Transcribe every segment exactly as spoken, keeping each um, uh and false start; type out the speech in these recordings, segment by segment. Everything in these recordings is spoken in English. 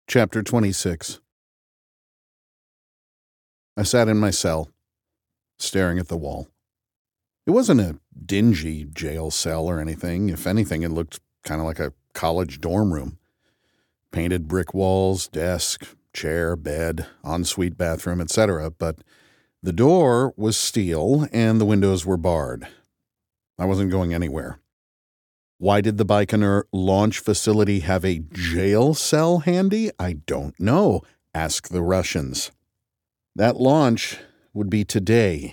Chapter twenty-six. I sat in my cell, staring at the wall. It wasn't a dingy jail cell or anything. If anything, it looked kind of like a college dorm room. Painted brick walls, desk, chair, bed, ensuite bathroom, et cetera. But the door was steel and the windows were barred. I wasn't going anywhere. Why did the Baikonur launch facility have a jail cell handy? I don't know. Ask the Russians. That launch would be today.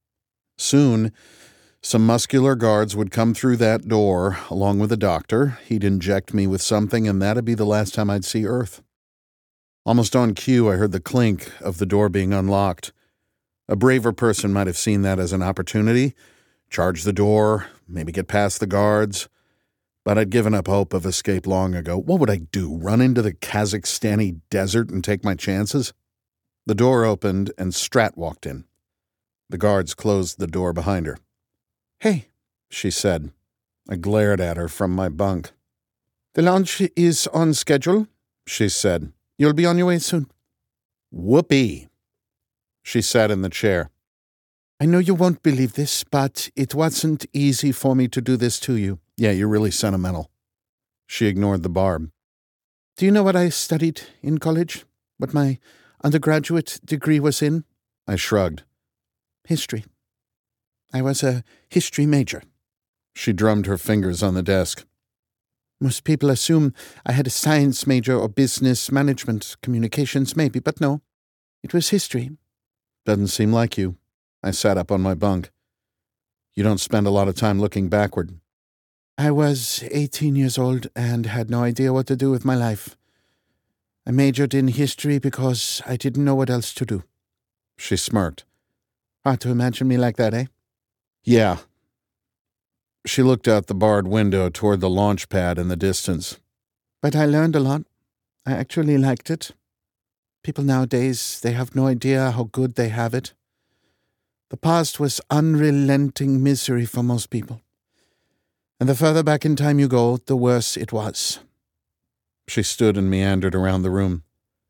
Soon, some muscular guards would come through that door, along with a doctor. He'd inject me with something, and that'd be the last time I'd see Earth. Almost on cue, I heard the clink of the door being unlocked. A braver person might have seen that as an opportunity, charge the door, maybe get past the guards. But I'd given up hope of escape long ago. What would I do, run into the Kazakhstani desert and take my chances? The door opened and Strat walked in. The guards closed the door behind her. "Hey," she said. I glared at her from my bunk. "The launch is on schedule," she said. "You'll be on your way soon." Whoopee. She sat in the chair. "I know you won't believe this, but it wasn't easy for me to do this to you." "Yeah, you're really sentimental." She ignored the barb. "Do you know what I studied in college? What my undergraduate degree was in?" I shrugged. "History. I was a history major." She drummed her fingers on the desk. "Most people assume I had a science major or business management, communications maybe, but no. It was history." "Doesn't seem like you." I sat up on my bunk. "You don't spend a lot of time looking backward." "I was eighteen years old and had no idea what to do with my life. I majored in history because I didn't know what else to do." She smirked. "Hard to imagine me like that, eh?" "Yeah." She looked out the barred window toward the launch pad in the distance. "But I learned a lot. I actually liked it. People nowadays, they have no idea how good they have it. The past was unrelenting misery for most people. And the further back in time you go, the worse it was." She stood and meandered around the room.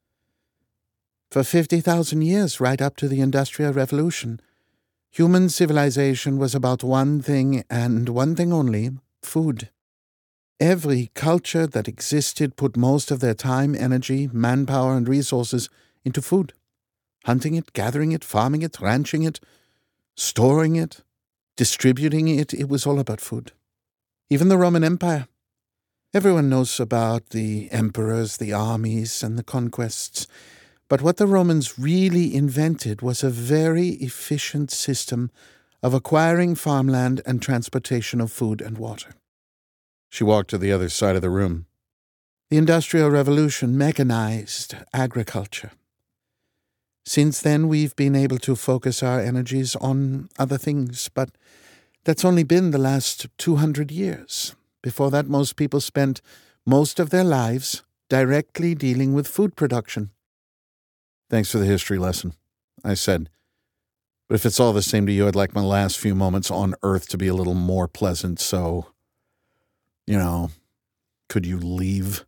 "For fifty thousand years, right up to the Industrial Revolution, human civilization was about one thing and one thing only, food. Every culture that existed put most of their time, energy, manpower, and resources into food. Hunting it, gathering it, farming it, ranching it, storing it, distributing it, it was all about food. Even the Roman Empire. Everyone knows about the emperors, the armies, and the conquests. But what the Romans really invented was a very efficient system of acquiring farmland and transportation of food and water." She walked to the other side of the room. "The Industrial Revolution mechanized agriculture. Since then, we've been able to focus our energies on other things, but that's only been the last two hundred years. Before that, most people spent most of their lives directly dealing with food production." "Thanks for the history lesson," I said. "But if it's all the same to you, I'd like my last few moments on Earth to be a little more pleasant, so, you know, could you leave?"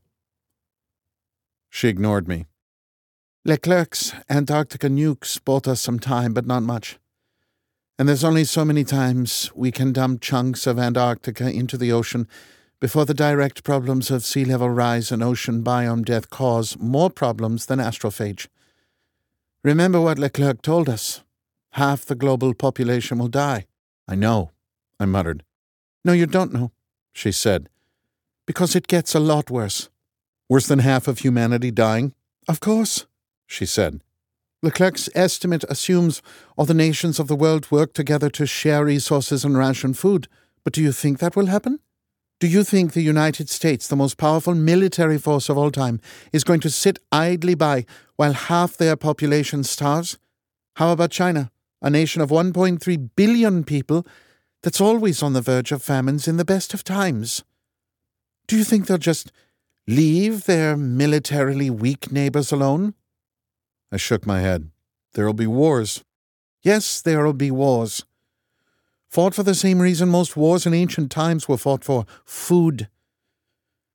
She ignored me. "Leclerc's Antarctica nukes bought us some time, but not much. And there's only so many times we can dump chunks of Antarctica into the ocean before the direct problems of sea level rise and ocean biome death cause more problems than astrophage. Remember what Leclerc told us. Half the global population will die." "I know," I muttered. "No, you don't know," she said. "Because it gets a lot worse." "Worse than half of humanity dying?" "Of course," she said. "Leclerc's estimate assumes all the nations of the world work together to share resources and ration food. But do you think that will happen? Do you think the United States, the most powerful military force of all time, is going to sit idly by while half their population starves? How about China, a nation of one point three billion people that's always on the verge of famines in the best of times? Do you think they'll just leave their militarily weak neighbors alone?" I shook my head. "There'll be wars." "Yes, there'll be wars. Fought for the same reason most wars in ancient times were fought for: food.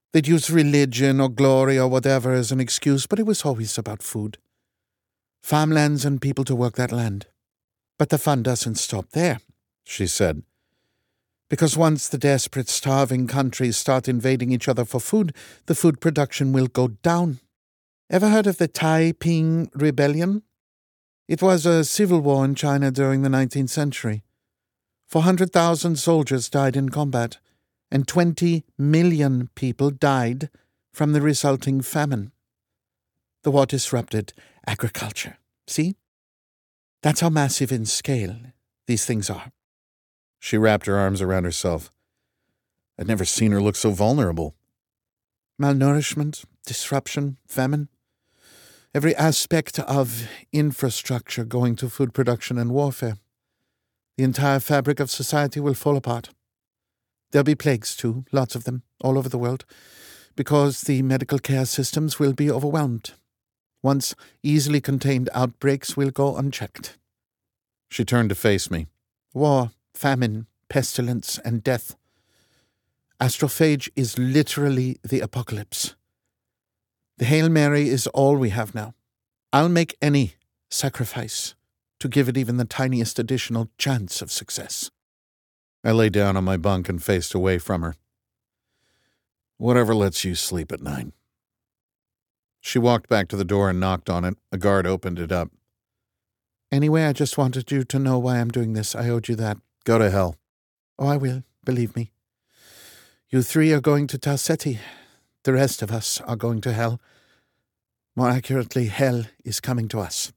They'd use religion or glory or whatever as an excuse, but it was always about food. Farmlands and people to work that land. But the fun doesn't stop there, she said. Because once the desperate, starving countries start invading each other for food, the food production will go down. Ever heard of the Taiping Rebellion? It was a civil war in China during the nineteenth century. four hundred thousand soldiers died in combat, and twenty million people died from the resulting famine. The war disrupted agriculture. See? That's how massive in scale these things are. She wrapped her arms around herself. I'd never seen her look so vulnerable. Malnourishment, disruption, famine. Every aspect of infrastructure going to food production and warfare. The entire fabric of society will fall apart. There'll be plagues too, lots of them, all over the world, because the medical care systems will be overwhelmed. Once easily contained outbreaks will go unchecked. She turned to face me. War, famine, pestilence, and death. Astrophage is literally the apocalypse. The Hail Mary is all we have now. I'll make any sacrifice to give it even the tiniest additional chance of success. I lay down on my bunk and faced away from her. Whatever lets you sleep at night. She walked back to the door and knocked on it. A guard opened it up. Anyway, I just wanted you to know why I'm doing this. I owed you that. Go to hell. Oh, I will, believe me. You three are going to Tau Ceti. The rest of us are going to hell. More accurately, hell is coming to us.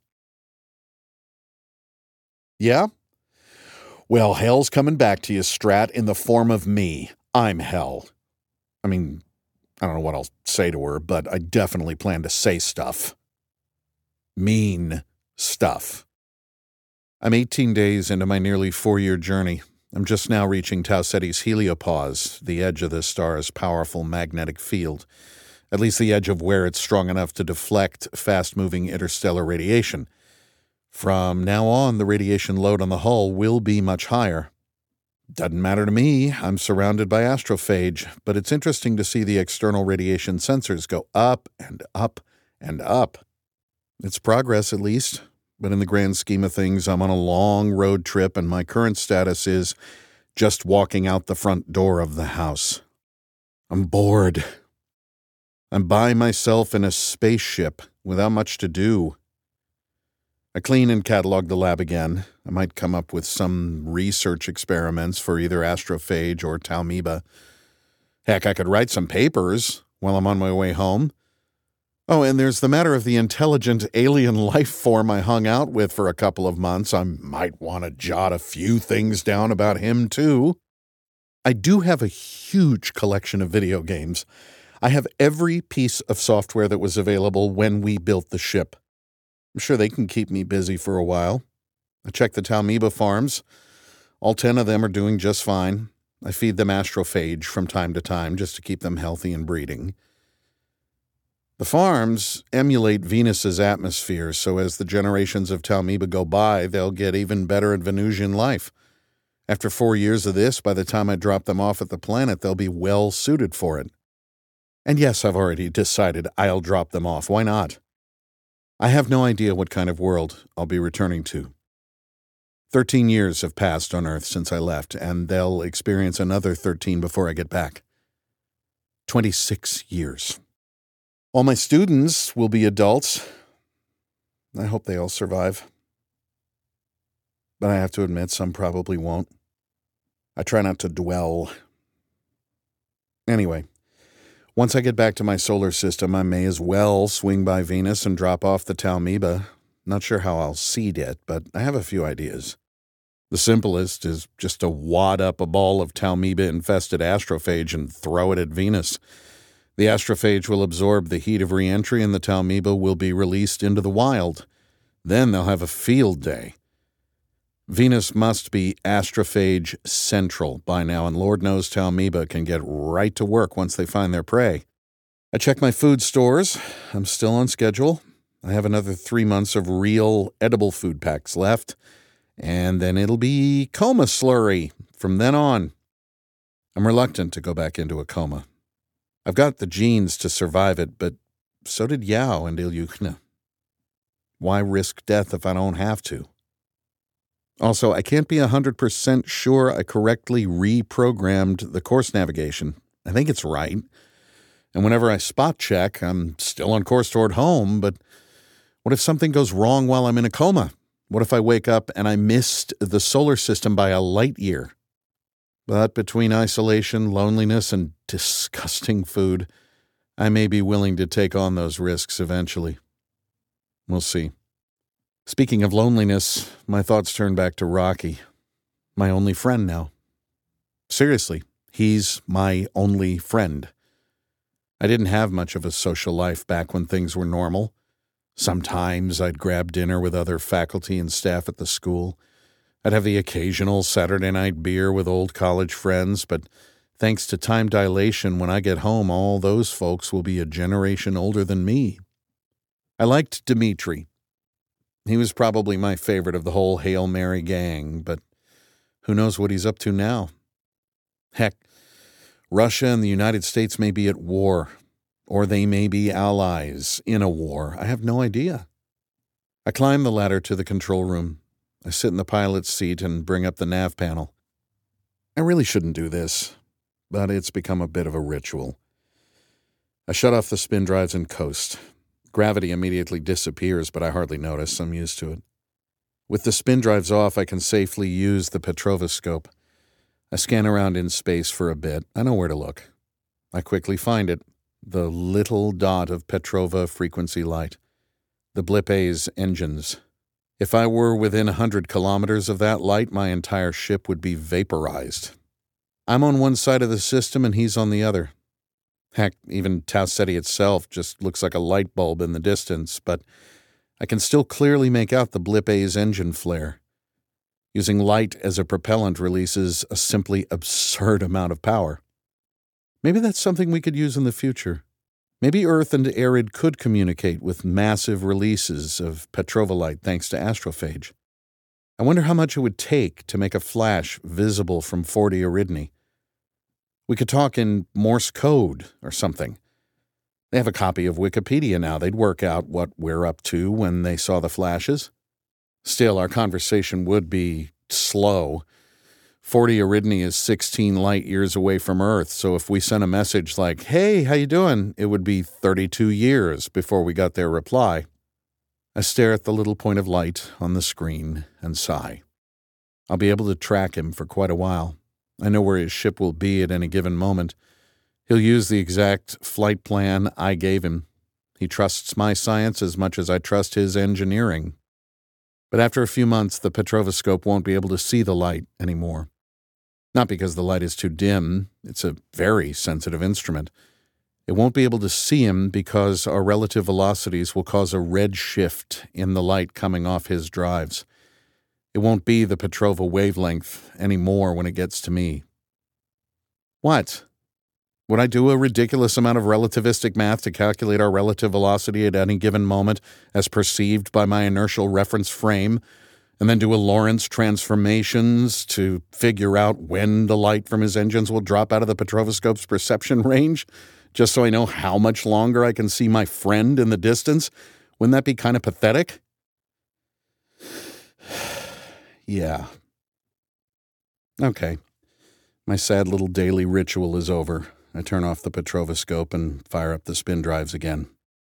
Yeah? Well, hell's coming back to you, Strat, in the form of me. I'm hell. I mean, I don't know what I'll say to her, but I definitely plan to say stuff. Mean stuff. I'm eighteen days into my nearly four-year journey. I'm just now reaching Tau Ceti's heliopause, the edge of the star's powerful magnetic field, at least the edge of where it's strong enough to deflect fast-moving interstellar radiation. From now on, the radiation load on the hull will be much higher. Doesn't matter to me, I'm surrounded by astrophage, but it's interesting to see the external radiation sensors go up and up and up. It's progress, at least. But in the grand scheme of things, I'm on a long road trip, and my current status is just walking out the front door of the house. I'm bored. I'm by myself in a spaceship without much to do. I clean and catalog the lab again. I might come up with some research experiments for either astrophage or Taumoeba. Heck, I could write some papers while I'm on my way home. Oh, and there's the matter of the intelligent alien life form I hung out with for a couple of months. I might want to jot a few things down about him, too. I do have a huge collection of video games. I have every piece of software that was available when we built the ship. I'm sure they can keep me busy for a while. I checked the Taumoeba farms. All ten of them are doing just fine. I feed them astrophage from time to time just to keep them healthy and breeding. The farms emulate Venus's atmosphere, so as the generations of Taumoeba go by, they'll get even better at Venusian life. After four years of this, by the time I drop them off at the planet, they'll be well suited for it. And yes, I've already decided I'll drop them off. Why not? I have no idea what kind of world I'll be returning to. Thirteen years have passed on Earth since I left, and they'll experience another thirteen before I get back. Twenty-six years. All my students will be adults. I hope they all survive. But I have to admit, some probably won't. I try not to dwell. Anyway, once I get back to my solar system, I may as well swing by Venus and drop off the Taumoeba. Not sure how I'll seed it, but I have a few ideas. The simplest is just to wad up a ball of Taumoeba-infested astrophage and throw it at Venus. The astrophage will absorb the heat of re-entry and the Taumoeba will be released into the wild. Then they'll have a field day. Venus must be astrophage central by now, and Lord knows Taumoeba can get right to work once they find their prey. I check my food stores. I'm still on schedule. I have another three months of real edible food packs left, and then it'll be coma slurry from then on. I'm reluctant to go back into a coma. I've got the genes to survive it, but so did Yao and Ilyukhna. Why risk death if I don't have to? Also, I can't be one hundred percent sure I correctly reprogrammed the course navigation. I think it's right. And whenever I spot check, I'm still on course toward home, but what if something goes wrong while I'm in a coma? What if I wake up and I missed the solar system by a light year? But between isolation, loneliness, and disgusting food, I may be willing to take on those risks eventually. We'll see. Speaking of loneliness, my thoughts turn back to Rocky, my only friend now. Seriously, he's my only friend. I didn't have much of a social life back when things were normal. Sometimes I'd grab dinner with other faculty and staff at the school. I'd have the occasional Saturday night beer with old college friends, but thanks to time dilation, when I get home, all those folks will be a generation older than me. I liked Dmitri. He was probably my favorite of the whole Hail Mary gang, but who knows what he's up to now? Heck, Russia and the United States may be at war, or they may be allies in a war. I have no idea. I climb the ladder to the control room. I sit in the pilot's seat and bring up the nav panel. I really shouldn't do this, but it's become a bit of a ritual. I shut off the spin drives and coast. Gravity immediately disappears, but I hardly notice. I'm used to it. With the spin drives off, I can safely use the Petrovoscope. I scan around in space for a bit. I know where to look. I quickly find it, the little dot of Petrova frequency light, the Blip A's engines. If I were within a hundred kilometers of that light, my entire ship would be vaporized. I'm on one side of the system and he's on the other. Heck, even Tau Ceti itself just looks like a light bulb in the distance, but I can still clearly make out the Blip A's engine flare. Using light as a propellant releases a simply absurd amount of power. Maybe that's something we could use in the future. Maybe Earth and Arid could communicate with massive releases of Petrovolite thanks to astrophage. I wonder how much it would take to make a flash visible from forty Eridani. We could talk in Morse code or something. They have a copy of Wikipedia now. They'd work out what we're up to when they saw the flashes. Still, our conversation would be slow. forty Eridani is sixteen light years away from Earth, so if we sent a message like, "Hey, how you doing?" it would be thirty-two years before we got their reply. I stare at the little point of light on the screen and sigh. I'll be able to track him for quite a while. I know where his ship will be at any given moment. He'll use the exact flight plan I gave him. He trusts my science as much as I trust his engineering. But after a few months, the Petrovoscope won't be able to see the light anymore. Not because the light is too dim. It's a very sensitive instrument. It won't be able to see him because our relative velocities will cause a red shift in the light coming off his drives. It won't be the Petrova wavelength anymore when it gets to me. What? Would I do a ridiculous amount of relativistic math to calculate our relative velocity at any given moment as perceived by my inertial reference frame, and then do a Lorentz transformations to figure out when the light from his engines will drop out of the Petrovoscope's perception range, just so I know how much longer I can see my friend in the distance? Wouldn't that be kind of pathetic? Yeah. Okay. My sad little daily ritual is over. I turn off the Petrovoscope and fire up the spin drives again.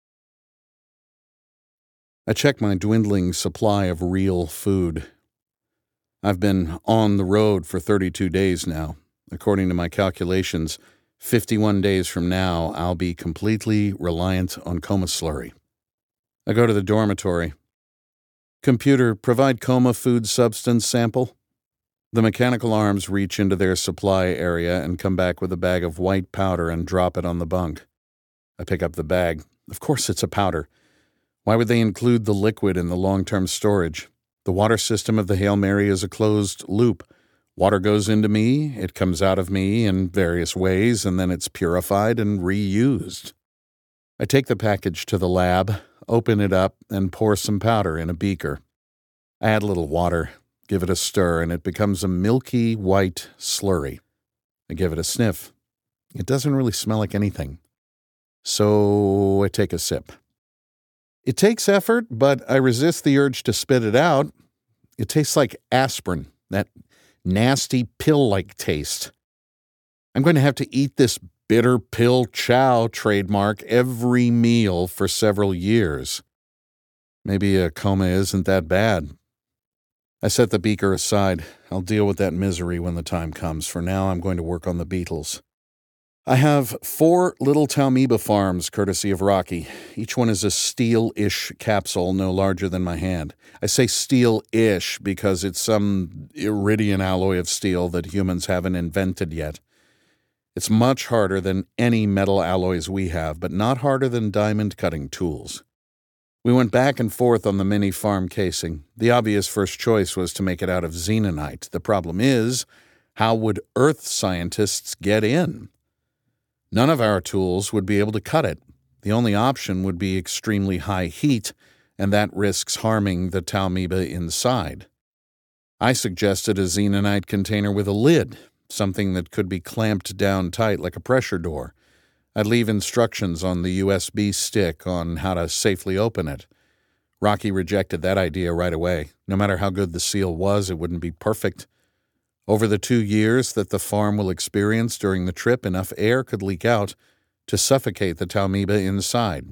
I check my dwindling supply of real food. I've been on the road for thirty-two days now. According to my calculations, fifty-one days from now, I'll be completely reliant on coma slurry. I go to the dormitory. Computer, provide coma food substance sample. The mechanical arms reach into their supply area and come back with a bag of white powder and drop it on the bunk. I pick up the bag. Of course it's a powder. Why would they include the liquid in the long-term storage? The water system of the Hail Mary is a closed loop. Water goes into me, it comes out of me in various ways, and then it's purified and reused. I take the package to the lab, open it up, and pour some powder in a beaker. I add a little water, give it a stir, and it becomes a milky white slurry. I give it a sniff. It doesn't really smell like anything. So I take a sip. It takes effort, but I resist the urge to spit it out. It tastes like aspirin, that nasty pill-like taste. I'm going to have to eat this bitter pill chow trademark every meal for several years. Maybe a coma isn't that bad. I set the beaker aside. I'll deal with that misery when the time comes. For now, I'm going to work on the beetles. I have four little Talmiba farms, courtesy of Rocky. Each one is a steel-ish capsule, no larger than my hand. I say steel-ish because it's some iridian alloy of steel that humans haven't invented yet. It's much harder than any metal alloys we have, but not harder than diamond cutting tools. We went back and forth on the mini farm casing. The obvious first choice was to make it out of xenonite. The problem is, how would Earth scientists get in? None of our tools would be able to cut it. The only option would be extremely high heat, and that risks harming the Talmiba inside. I suggested a xenonite container with a lid, something that could be clamped down tight like a pressure door. I'd leave instructions on the U S B stick on how to safely open it. Rocky rejected that idea right away. No matter how good the seal was, it wouldn't be perfect. Over the two years that the farm will experience during the trip, enough air could leak out to suffocate the Talmiba inside.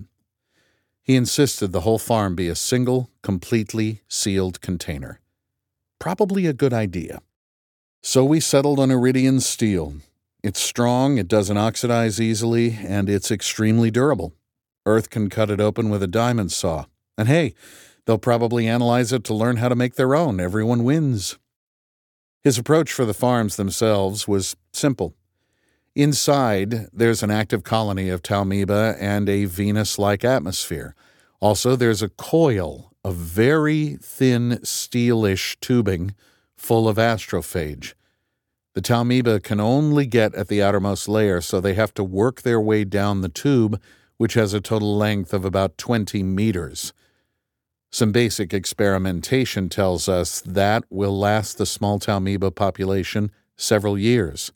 He insisted the whole farm be a single, completely sealed container. Probably a good idea. So we settled on iridian steel. It's strong, it doesn't oxidize easily, and it's extremely durable. Earth can cut it open with a diamond saw. And hey, they'll probably analyze it to learn how to make their own. Everyone wins. His approach for the farms themselves was simple. Inside, there's an active colony of Talmiba and a Venus-like atmosphere. Also, there's a coil of very thin, steelish tubing full of astrophage. The Talmiba can only get at the outermost layer, so they have to work their way down the tube, which has a total length of about twenty meters. Some basic experimentation tells us that will last the small Talmiba population several years.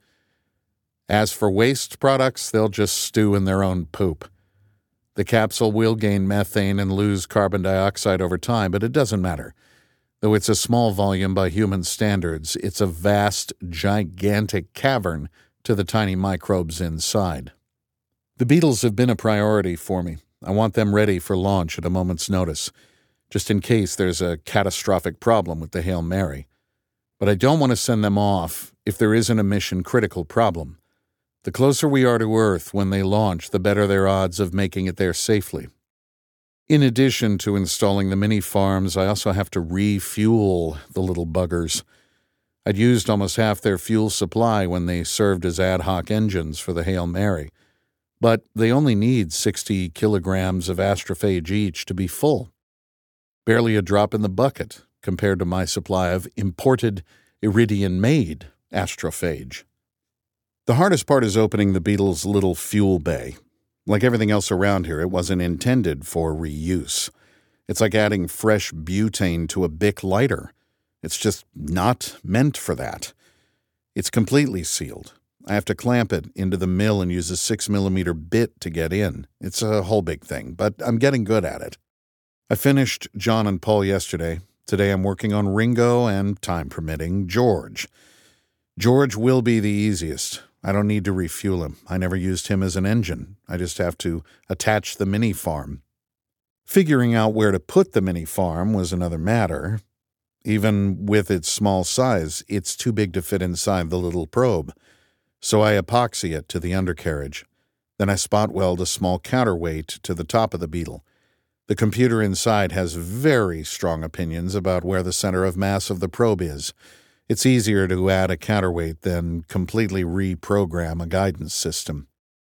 As for waste products, they'll just stew in their own poop. The capsule will gain methane and lose carbon dioxide over time, but it doesn't matter. Though it's a small volume by human standards, it's a vast, gigantic cavern to the tiny microbes inside. The beetles have been a priority for me. I want them ready for launch at a moment's notice, just in case there's a catastrophic problem with the Hail Mary. But I don't want to send them off if there isn't a mission-critical problem. The closer we are to Earth when they launch, the better their odds of making it there safely. In addition to installing the mini farms, I also have to refuel the little buggers. I'd used almost half their fuel supply when they served as ad hoc engines for the Hail Mary, but they only need sixty kilograms of astrophage each to be full. Barely a drop in the bucket compared to my supply of imported, iridian-made astrophage. The hardest part is opening the beetle's little fuel bay. Like everything else around here, it wasn't intended for reuse. It's like adding fresh butane to a Bic lighter. It's just not meant for that. It's completely sealed. I have to clamp it into the mill and use a six millimeter bit to get in. It's a whole big thing, but I'm getting good at it. I finished John and Paul yesterday. Today I'm working on Ringo and, time permitting, George. George will be the easiest. I don't need to refuel him. I never used him as an engine. I just have to attach the mini farm. Figuring out where to put the mini farm was another matter. Even with its small size, it's too big to fit inside the little probe. So I epoxy it to the undercarriage. Then I spot weld a small counterweight to the top of the beetle. The computer inside has very strong opinions about where the center of mass of the probe is. It's easier to add a counterweight than completely reprogram a guidance system.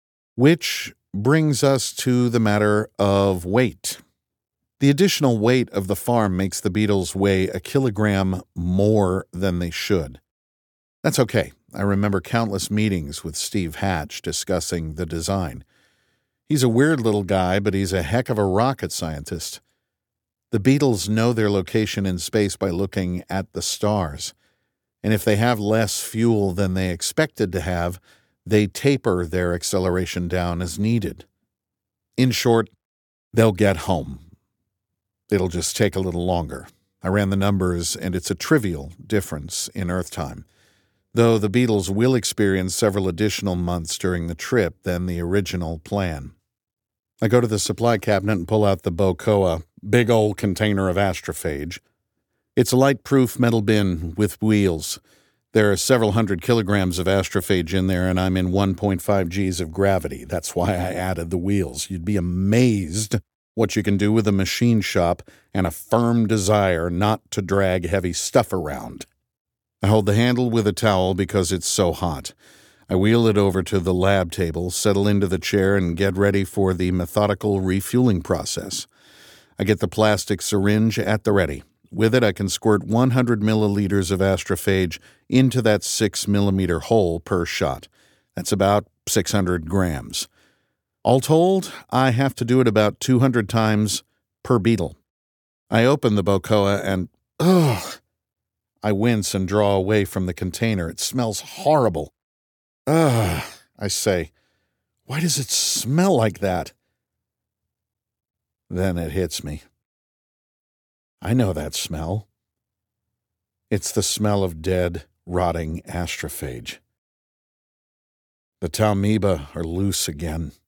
Which brings us to the matter of weight. The additional weight of the farm makes the beetles weigh a kilogram more than they should. That's okay. I remember countless meetings with Steve Hatch discussing the design. He's a weird little guy, but he's a heck of a rocket scientist. The beetles know their location in space by looking at the stars. And if they have less fuel than they expected to have, they taper their acceleration down as needed. In short, they'll get home. It'll just take a little longer. I ran the numbers, and it's a trivial difference in Earth time, though the beetles will experience several additional months during the trip than the original plan. I go to the supply cabinet and pull out the Bocoa, big old container of astrophage. It's a light-proof metal bin with wheels. There are several hundred kilograms of astrophage in there, and I'm in one point five G's of gravity. That's why I added the wheels. You'd be amazed what you can do with a machine shop and a firm desire not to drag heavy stuff around. I hold the handle with a towel because it's so hot. I wheel it over to the lab table, settle into the chair, and get ready for the methodical refueling process. I get the plastic syringe at the ready. With it, I can squirt one hundred milliliters of astrophage into that six millimeter hole per shot. That's about six hundred grams. All told, I have to do it about two hundred times per beetle. I open the Bocoa and, ugh, I wince and draw away from the container. It smells horrible. Ugh, I say, why does it smell like that? Then it hits me. I know that smell. It's the smell of dead, rotting astrophage. The Talmiba are loose again.